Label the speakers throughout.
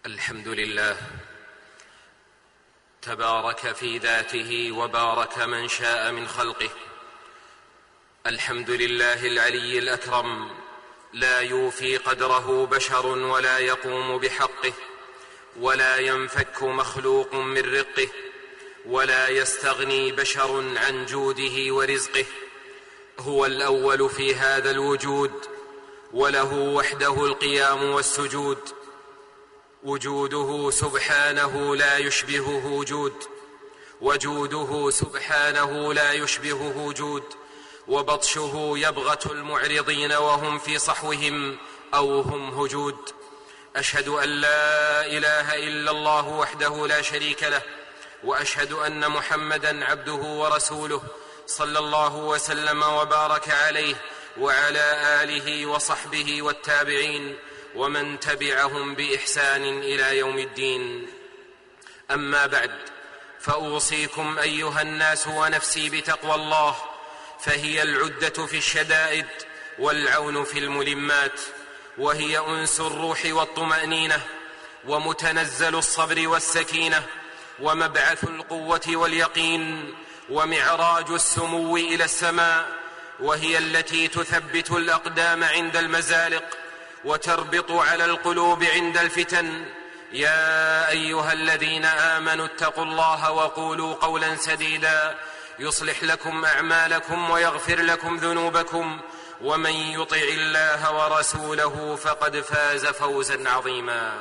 Speaker 1: الحمد لله تبارك في ذاته وبارك من شاء من خلقه. الحمد لله العلي الأكرم، لا يوفي قدره بشر ولا يقوم بحقه، ولا ينفك مخلوق من رقه، ولا يستغني بشر عن جوده ورزقه. هو الأول في هذا الوجود، وله وحده القيام والسجود. وجوده سبحانه لا يشبهه وجود، وجوده سبحانه لا يشبهه وجود. وبطشه يبغت المعرضين وهم في صحوهم أو هم هجود. أشهد أن لا إله إلا الله وحده لا شريك له، وأشهد أن محمدًا عبده ورسوله، صلى الله وسلم وبارك عليه وعلى آله وصحبه والتابعين ومن تبعهم بإحسان إلى يوم الدين. أما بعد، فأوصيكم أيها الناس ونفسي بتقوى الله، فهي العدة في الشدائد والعون في الملمات، وهي أنس الروح والطمأنينة، ومتنزل الصبر والسكينة، ومبعث القوة واليقين، ومعراج السمو إلى السماء، وهي التي تثبت الأقدام عند المزالق وتربط على القلوب عند الفتن. يا أيها الذين آمنوا اتقوا الله وقولوا قولا سديدا يصلح لكم أعمالكم ويغفر لكم ذنوبكم، ومن يطع الله ورسوله فقد فاز فوزا عظيما.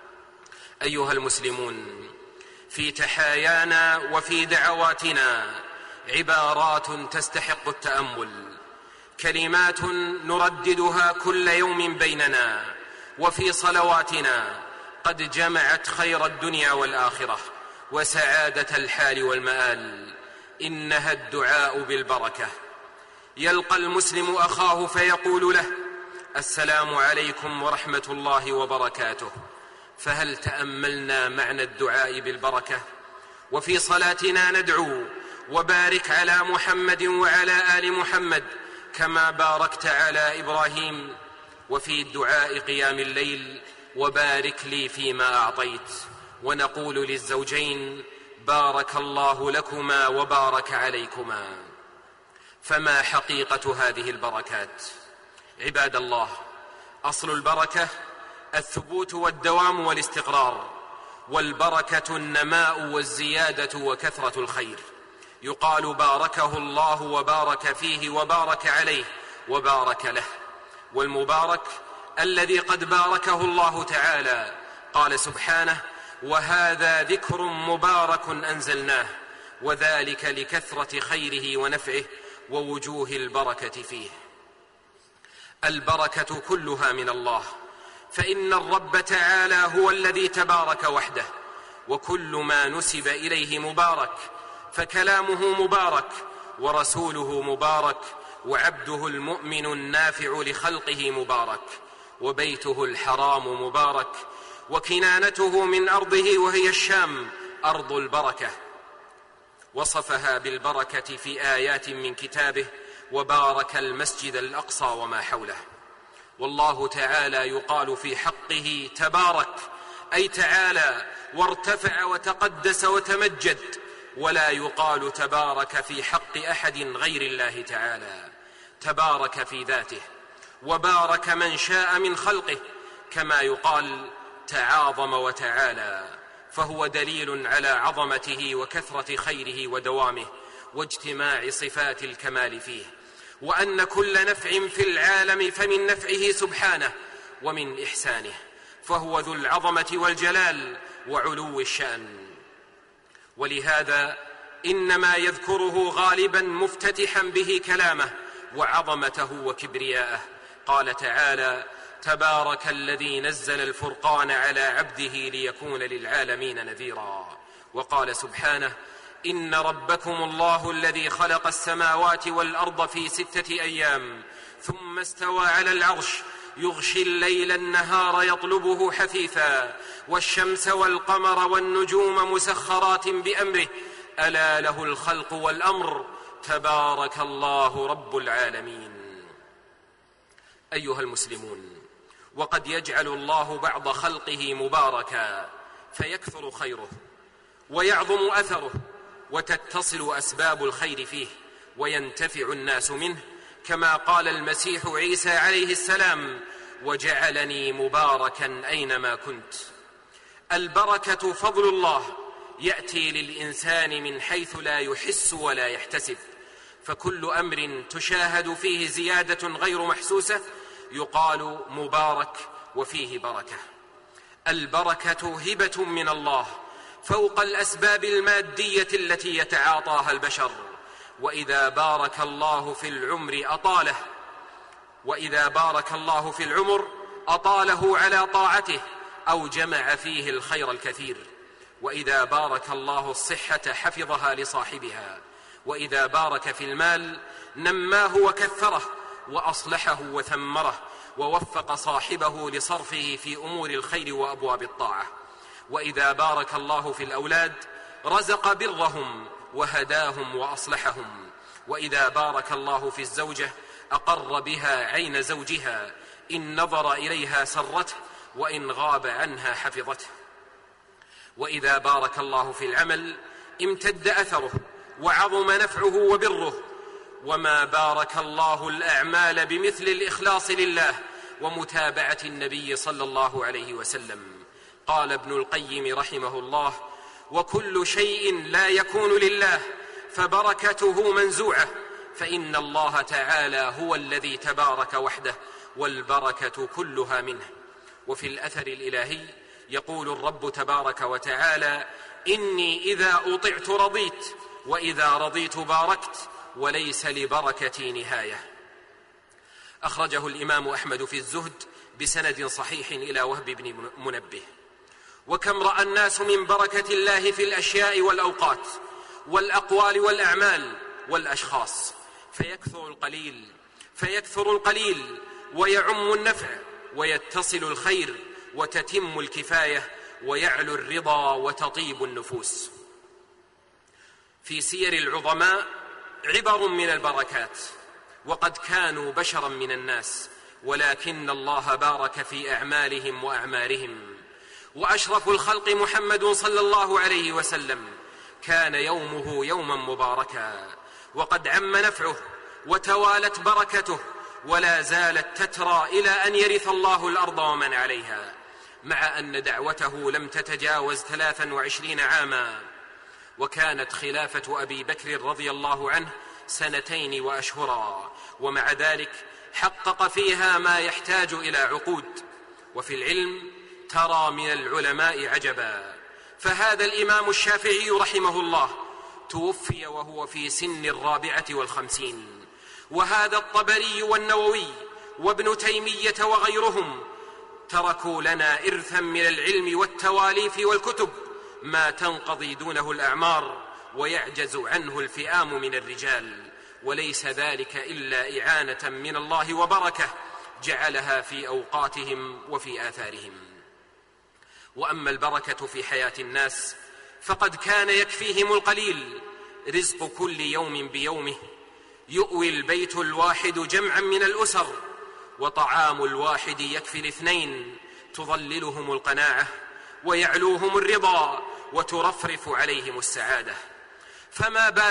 Speaker 1: أيها المسلمون، في تحايانا وفي دعواتنا عبارات تستحق التأمل، كلمات نرددها كل يوم بيننا وفي صلواتنا، قد جمعت خير الدنيا والآخرة وسعادة الحال والمآل. إنها الدعاء بالبركة. يلقى المسلم أخاه فيقول له: السلام عليكم ورحمة الله وبركاته. فهل تأملنا معنى الدعاء بالبركة؟ وفي صلاتنا ندعو: وبارك على محمد وعلى آل محمد كما باركت على إبراهيم. وفي الدعاء قيام الليل: وبارك لي فيما أعطيت. ونقول للزوجين: بارك الله لكما وبارك عليكما. فما حقيقة هذه البركات؟ عباد الله، أصل البركة الثبوت والدوام والاستقرار، والبركة النماء والزيادة وكثرة الخير. يقال: باركه الله وبارك فيه وبارك عليه وبارك له. والمبارك الذي قد باركه الله تعالى. قال سبحانه: وهذا ذكر مبارك أنزلناه، وذلك لكثرة خيره ونفعه ووجوه البركة فيه. البركة كلها من الله، فإن الرب تعالى هو الذي تبارك وحده، وكل ما نسب إليه مبارك، فكلامه مبارك، ورسوله مبارك، وعبده المؤمن النافع لخلقه مبارك، وبيته الحرام مبارك، وكنانته من أرضه وهي الشام أرض البركة. وصفها بالبركة في آيات من كتابه: وبارك المسجد الأقصى وما حوله. والله تعالى يقال في حقه تبارك، أي تعالى وارتفع وتقدس وتمجد، ولا يقال تبارك في حق أحد غير الله تعالى. تبارك في ذاته، وبارك من شاء من خلقه، كما يقال تعاظم وتعالى، فهو دليل على عظمته وكثرة خيره ودوامه واجتماع صفات الكمال فيه، وأن كل نفع في العالم فمن نفعه سبحانه ومن إحسانه، فهو ذو العظمة والجلال وعلو الشأن. ولهذا إنما يذكره غالبا مفتتحا به كلامه وعظمته وكبرياءه. قال تعالى: تبارك الذي نزل الفرقان على عبده ليكون للعالمين نذيرا. وقال سبحانه: إن ربكم الله الذي خلق السماوات والأرض في 6 أيام ثم استوى على العرش يغشي الليل النهار يطلبه حثيثا، والشمس والقمر والنجوم مسخرات بأمره، ألا له الخلق والأمر، تبارك الله رب العالمين. أيها المسلمون، وقد يجعل الله بعض خلقه مباركا فيكثر خيره ويعظم أثره وتتصل أسباب الخير فيه وينتفع الناس منه، كما قال المسيح عيسى عليه السلام: وجعلني مباركا أينما كنت. البركة فضل الله يأتي للإنسان من حيث لا يحس ولا يحتسب، فكل أمر تشاهد فيه زيادة غير محسوسة يقال مبارك وفيه بركة. البركة هبة من الله فوق الأسباب المادية التي يتعاطاها البشر، وإذا بارك الله في العمر أطاله، وإذا بارك الله في العمر أطاله على طاعته أو جمع فيه الخير الكثير، وإذا بارك الله الصحة حفظها لصاحبها، وإذا بارك في المال نماه وكثره وأصلحه وثمره ووفق صاحبه لصرفه في أمور الخير وأبواب الطاعة، وإذا بارك الله في الأولاد رزق برهم وهداهم وأصلحهم، وإذا بارك الله في الزوجة أقر بها عين زوجها، إن نظر إليها سرته وإن غاب عنها حفظته، وإذا بارك الله في العمل امتد أثره وعظم نفعه وبره، وما بارك الله الأعمال بمثل الإخلاص لله ومتابعة النبي صلى الله عليه وسلم. قال ابن القيم رحمه الله: وكل شيء لا يكون لله فبركته منزوعة، فإن الله تعالى هو الذي تبارك وحده والبركة كلها منه. وفي الأثر الإلهي يقول الرب تبارك وتعالى: إني إذا أطعت رضيت وإذا رضيت باركت وليس لبركتي نهاية. أخرجه الإمام أحمد في الزهد بسند صحيح إلى وهب بن منبه. وكم رأى الناس من بركة الله في الأشياء والأوقات والأقوال والأعمال والأشخاص، فيكثر القليل ويعم النفع ويتصل الخير وتتم الكفاية ويعلو الرضا وتطيب النفوس. في سير العظماء عبر من البركات، وقد كانوا بشرا من الناس، ولكن الله بارك في أعمالهم وأعمارهم. وأشرف الخلق محمد صلى الله عليه وسلم كان يومه يوما مباركا، وقد عم نفعه وتوالت بركته، ولا زالت تترى إلى أن يرث الله الأرض ومن عليها، مع أن دعوته لم تتجاوز 23 عاما، وكانت خلافة أبي بكر رضي الله عنه 2 وأشهرا، ومع ذلك حقق فيها ما يحتاج إلى عقود. وفي العلم ترى من العلماء عجبا، فهذا الإمام الشافعي رحمه الله توفي وهو في سن 54، وهذا الطبري والنووي وابن تيمية وغيرهم تركوا لنا إرثا من العلم والتواليف والكتب ما تنقضي دونه الأعمار ويعجز عنه الفئام من الرجال، وليس ذلك إلا إعانة من الله وبركة جعلها في أوقاتهم وفي آثارهم. وأما البركة في حياة الناس فقد كان يكفيهم القليل، رزق كل يوم بيومه، يؤوي البيت الواحد جمعا من الأسر، وطعام الواحد يكفي 2، تظللهم القناعة ويعلوهم الرضا وترفرف عليهم السعادة. فما بال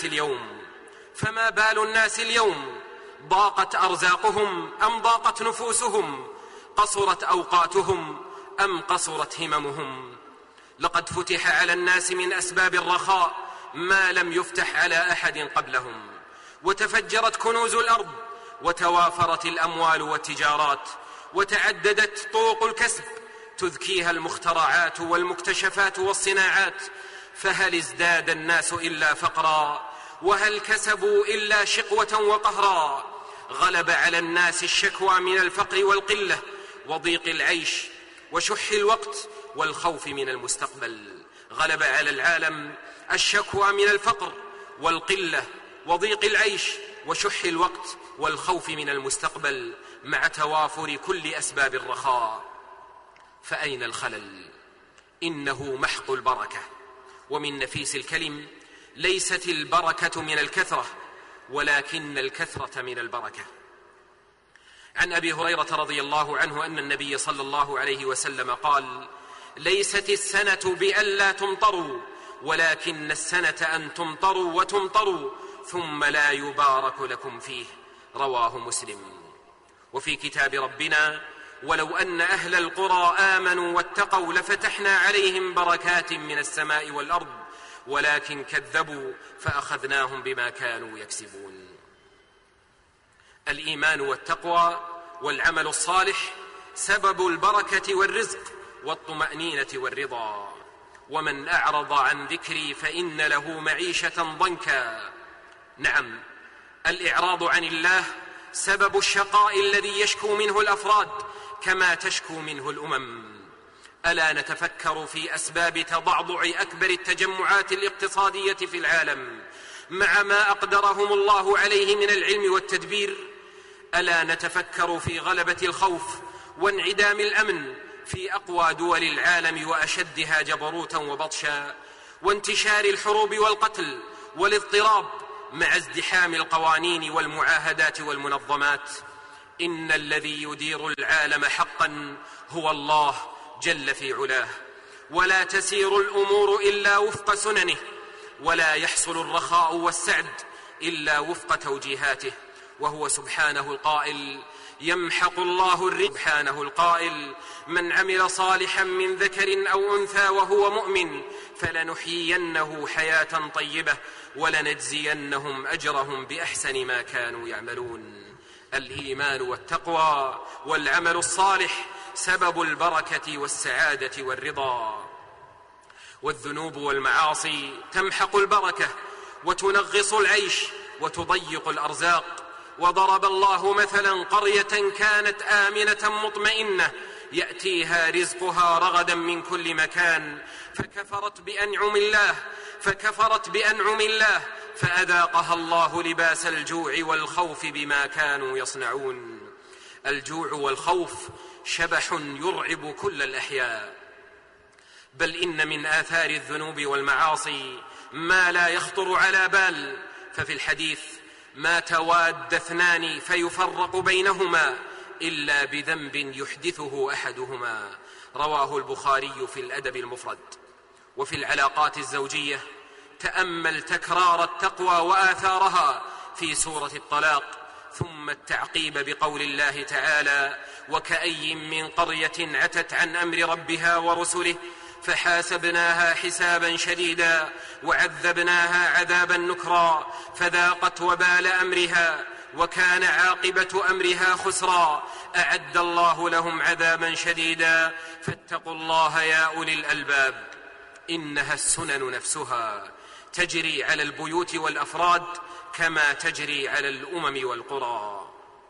Speaker 1: الناس اليوم ضاقت أرزاقهم أم ضاقت نفوسهم، قصرت أوقاتهم أم قصرت هممهم. لقد فتح على الناس من أسباب الرخاء ما لم يفتح على أحد قبلهم، وتفجرت كنوز الأرض، وتوافرت الأموال والتجارات، وتعددت طرق الكسب تذكيها المخترعات والمكتشفات والصناعات، فهل ازداد الناس إلا فقرا؟ وهل كسبوا إلا شقوة وقهرا؟ غلب على الناس الشكوى من الفقر والقلة وضيق العيش وشح الوقت والخوف من المستقبل. غلب على العالم الشكوى من الفقر والقلة وضيق العيش وشح الوقت والخوف من المستقبل مع توافر كل أسباب الرخاء. فأين الخلل؟ إنه محق البركة. ومن نفيس الكلم: ليست البركة من الكثرة ولكن الكثرة من البركة. عن أبي هريرة رضي الله عنه أن النبي صلى الله عليه وسلم قال: ليست السنة بألا تمطروا، ولكن السنة أن تمطروا وتمطروا ثم لا يبارك لكم فيه. رواه مسلم. وفي كتاب ربنا: ولو أن أهل القرى آمنوا واتقوا لفتحنا عليهم بركات من السماء والأرض ولكن كذبوا فأخذناهم بما كانوا يكسبون. الإيمان والتقوى والعمل الصالح سبب البركة والرزق والطمأنينة والرضا. ومن أعرض عن ذكري فإن له معيشة ضنكا. نعم، الإعراض عن الله سبب الشقاء الذي يشكو منه الأفراد كما تشكو منه الأمم. ألا نتفكر في أسباب تضعضع أكبر التجمعات الاقتصادية في العالم مع ما أقدرهم الله عليه من العلم والتدبير؟ ألا نتفكر في غلبة الخوف وانعدام الأمن في أقوى دول العالم وأشدها جبروتا وبطشا، وانتشار الحروب والقتل والاضطراب مع ازدحام القوانين والمعاهدات والمنظمات؟ إن الذي يدير العالم حقا هو الله جل في علاه، ولا تسير الأمور إلا وفق سننه، ولا يحصل الرخاء والسعد إلا وفق توجيهاته. وهو سبحانه القائل: يمحق الله الرزق. سبحانه القائل: من عمل صالحا من ذكر أو أنثى وهو مؤمن فلنحيينه حياة طيبة ولنجزينهم أجرهم بأحسن ما كانوا يعملون. الإيمان والتقوى والعمل الصالح سبب البركة والسعادة والرضا. والذنوب والمعاصي تمحق البركة وتنغص العيش وتضيق الأرزاق. وضرب الله مثلا قرية كانت آمنة مطمئنة يأتيها رزقها رغدا من كل مكان فكفرت بأنعم الله فأذاقها الله لباس الجوع والخوف بما كانوا يصنعون. الجوع والخوف شبح يرعب كل الأحياء، بل إن من آثار الذنوب والمعاصي ما لا يخطر على بال. ففي الحديث: ما تواد اثنان فيفرق بينهما إلا بذنب يحدثه أحدهما. رواه البخاري في الأدب المفرد. وفي العلاقات الزوجية تأمل تكرار التقوى وآثارها في سورة الطلاق، ثم التعقيب بقول الله تعالى: وكأي من قرية عتت عن أمر ربها ورسله فحاسبناها حسابا شديدا وعذبناها عذابا نكرا فذاقت وبال أمرها وكان عاقبة أمرها خسرا أعد الله لهم عذابا شديدا فاتقوا الله يا أولي الألباب. إنها السنن نفسها تجري على البيوت والأفراد كما تجري على الأمم والقرى.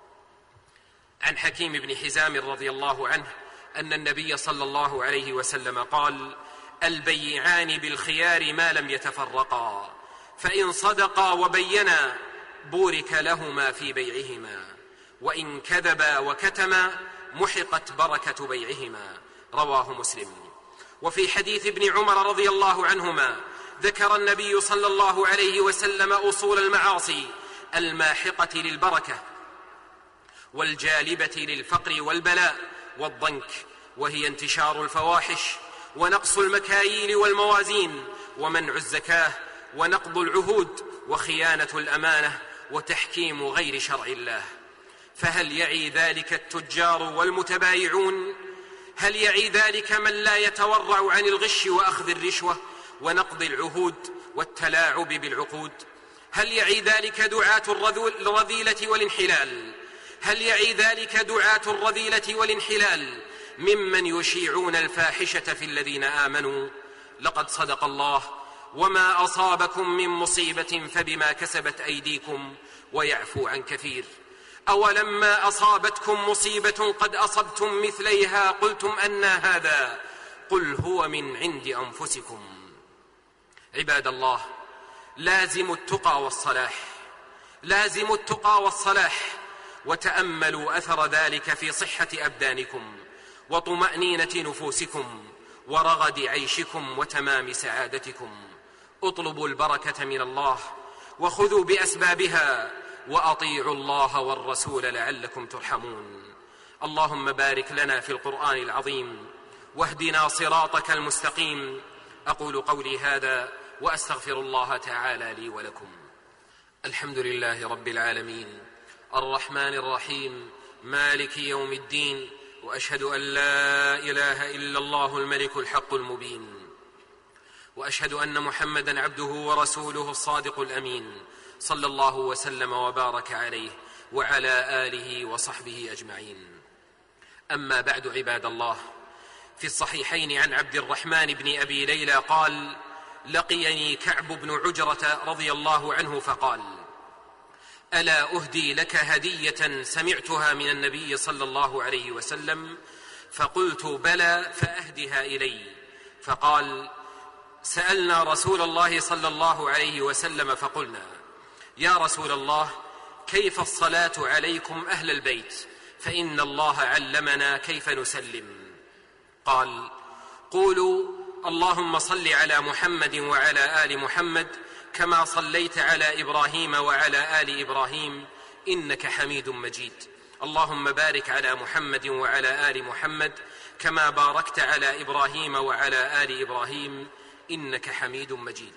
Speaker 1: عن حكيم بن حزام رضي الله عنه أن النبي صلى الله عليه وسلم قال: البيعان بالخيار ما لم يتفرقا، فإن صدقا وبينا بورك لهما في بيعهما، وإن كذبا وكتما محقت بركة بيعهما. رواه مسلم. وفي حديث ابن عمر رضي الله عنهما ذكر النبي صلى الله عليه وسلم أصول المعاصي الماحقة للبركة والجالبة للفقر والبلاء والضنك، وهي انتشار الفواحش ونقص المكاييل والموازين ومنع الزكاة ونقض العهود وخيانة الأمانة وتحكيم غير شرع الله. فهل يعي ذلك التجار والمتبايعون؟ هل يعي ذلك من لا يتورع عن الغش وأخذ الرشوة ونقض العهود والتلاعب بالعقود؟ هل يعي ذلك دعاة الرذيلة والانحلال؟ هل يعي ذلك دعاة الرذيلة والانحلال ممن يشيعون الفاحشة في الذين آمنوا؟ لقد صدق الله: وما أصابكم من مصيبة فبما كسبت أيديكم ويعفو عن كثير. أولما أصابتكم مصيبة قد أصبتم مثليها قلتم أنى هذا قل هو من عند أنفسكم. عباد الله، لازموا التقى والصلاح وتأملوا أثر ذلك في صحة أبدانكم وطمأنينة نفوسكم ورغد عيشكم وتمام سعادتكم. اطلبوا البركة من الله وخذوا بأسبابها وأطيعوا الله والرسول لعلكم ترحمون. اللهم بارك لنا في القرآن العظيم واهدنا صراطك المستقيم. أقول قولي هذا وأستغفر الله تعالى لي ولكم. الحمد لله رب العالمين الرحمن الرحيم مالك يوم الدين، وأشهد أن لا إله إلا الله الملك الحق المبين، وأشهد أن محمدًا عبده ورسوله الصادق الأمين، صلى الله وسلم وبارك عليه وعلى آله وصحبه أجمعين. أما بعد، عباد الله، في الصحيحين عن عبد الرحمن بن أبي ليلى قال: لقيني كعب بن عجرة رضي الله عنه فقال: ألا أهدي لك هدية سمعتها من النبي صلى الله عليه وسلم؟ فقلت: بلى، فأهدها إلي. فقال: سألنا رسول الله صلى الله عليه وسلم فقلنا: يا رسول الله، كيف الصلاة عليكم أهل البيت؟ فإن الله علمنا كيف نسلم. قال: قولوا: اللهم صل على محمد وعلى آل محمد كما صليت على إبراهيم وعلى آل إبراهيم إنك حميد مجيد. اللهم بارك على محمد وعلى آل محمد كما باركت على إبراهيم وعلى آل إبراهيم إنك حميد مجيد.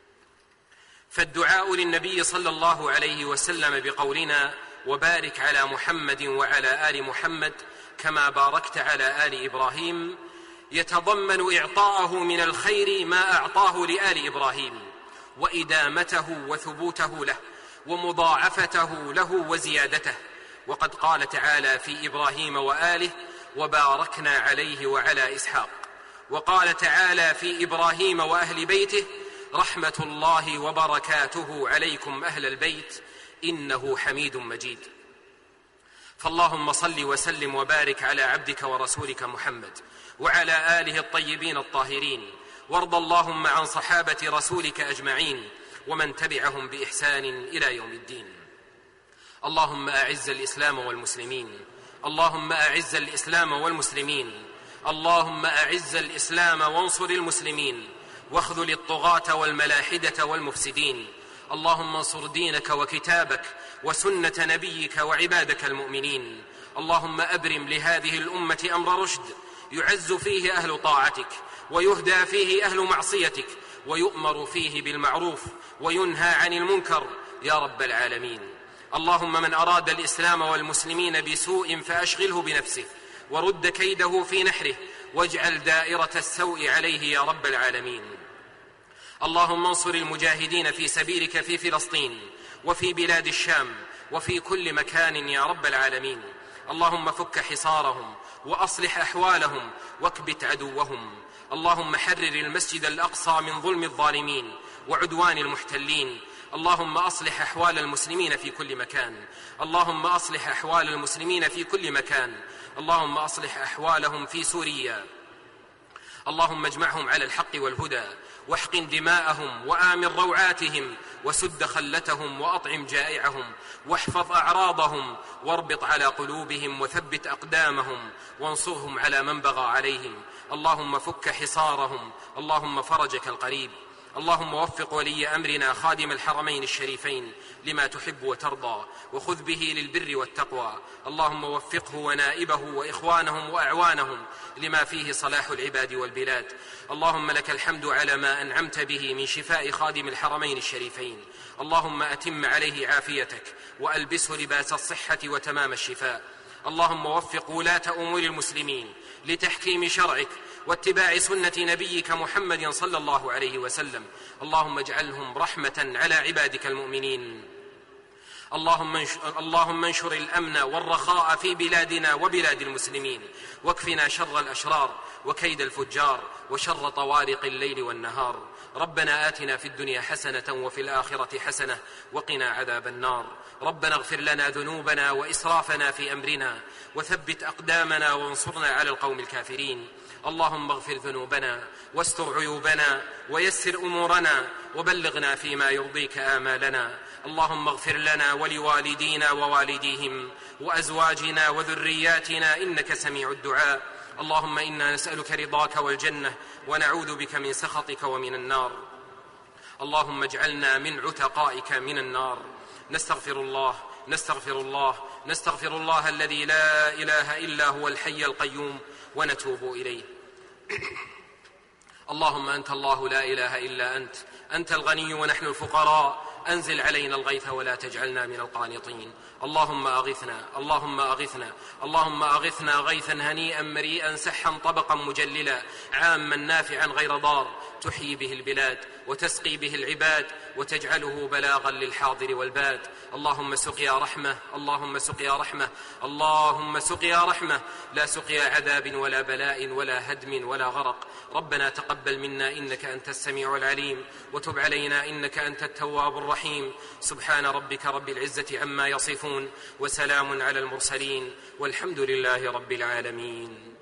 Speaker 1: فالدعاء للنبي صلى الله عليه وسلم بقولنا: وبارك على محمد وعلى آل محمد كما باركت على آل إبراهيم، يتضمن إعطاءه من الخير ما أعطاه لآل إبراهيم، وإدامته وثبوته له، ومضاعفته له وزيادته. وقد قال تعالى في إبراهيم وآله: وباركنا عليه وعلى إسحاق. وقال تعالى في إبراهيم وأهل بيته: رحمة الله وبركاته عليكم أهل البيت إنه حميد مجيد. فاللهم صل وسلم وبارك على عبدك ورسولك محمد وعلى آله الطيبين الطاهرين، وارض اللهم عن صحابة رسولك أجمعين ومن تبعهم بإحسان إلى يوم الدين. اللهم أعز الإسلام والمسلمين، اللهم أعز الإسلام والمسلمين، اللهم أعز الإسلام وانصر المسلمين، واخذل الطغاة والملاحدة والمفسدين. اللهم انصر دينك وكتابك وسنة نبيك وعبادك المؤمنين. اللهم أبرم لهذه الأمة أمر رشد، يعز فيه أهل طاعتك، ويهدى فيه أهل معصيتك، ويؤمر فيه بالمعروف وينهى عن المنكر يا رب العالمين. اللهم من أراد الإسلام والمسلمين بسوء فأشغله بنفسه، ورد كيده في نحره، واجعل دائرة السوء عليه يا رب العالمين. اللهم انصر المجاهدين في سبيلك في فلسطين وفي بلاد الشام وفي كل مكان يا رب العالمين. اللهم فك حصارهم وأصلح أحوالهم واكبت عدوهم. اللهم حرر المسجد الأقصى من ظلم الظالمين وعدوان المحتلين. اللهم أصلح أحوال المسلمين في كل مكان، اللهم أصلح أحوال المسلمين في كل مكان، اللهم أصلح أحوالهم في سوريا. اللهم اجمعهم على الحق والهدى، واحقن دماءهم وآمن روعاتهم، وسد خلتهم وأطعم جائعهم، واحفظ أعراضهم، واربط على قلوبهم، وثبت أقدامهم، وانصرهم على من بغى عليهم. اللهم فك حصارهم، اللهم فرجك القريب. اللهم وفق ولي أمرنا خادم الحرمين الشريفين لما تحب وترضى، وخذ به للبر والتقوى. اللهم وفقه ونائبه وإخوانهم وأعوانهم لما فيه صلاح العباد والبلاد. اللهم لك الحمد على ما أنعمت به من شفاء خادم الحرمين الشريفين. اللهم أتم عليه عافيتك، وألبسه لباس الصحة وتمام الشفاء. اللهم وفق ولاة أمور المسلمين لتحكيم شرعك واتباع سنة نبيك محمد صلى الله عليه وسلم. اللهم اجعلهم رحمة على عبادك المؤمنين. اللهم انشر الأمن والرخاء في بلادنا وبلاد المسلمين، واكفنا شر الأشرار وكيد الفجار وشر طوارق الليل والنهار. ربنا آتنا في الدنيا حسنة وفي الآخرة حسنة وقنا عذاب النار. ربنا اغفر لنا ذنوبنا وإسرافنا في أمرنا، وثبت أقدامنا وانصرنا على القوم الكافرين. اللهم اغفر ذنوبنا واستر عيوبنا ويسر أمورنا، وبلغنا فيما يرضيك آمالنا. اللهم اغفر لنا ولوالدينا ووالديهم وأزواجنا وذرياتنا إنك سميع الدعاء. اللهم إنا نسألك رضاك والجنة، ونعوذ بك من سخطك ومن النار. اللهم اجعلنا من عتقائك من النار. نستغفر الله الذي لا إله إلا هو الحي القيوم ونتوب إليه. اللهم أنت الله لا إله إلا أنت الغني ونحن الفقراء، أنزل علينا الغيث ولا تجعلنا من القانطين. اللهم أغثنا غيثا هنيئا مريئا سحا طبقا مجللا عاما نافعا غير ضار، تحيي به البلاد وتسقي به العباد وتجعله بلاغا للحاضر والباد. اللهم سقيا رحمة لا سقيا عذاب ولا بلاء ولا هدم ولا غرق. ربنا تقبل منا إنك أنت السميع العليم، وتب علينا إنك أنت التواب الرحيم. سبحان ربك رب العزة عما يصفون، وسلام على المرسلين، والحمد لله رب العالمين.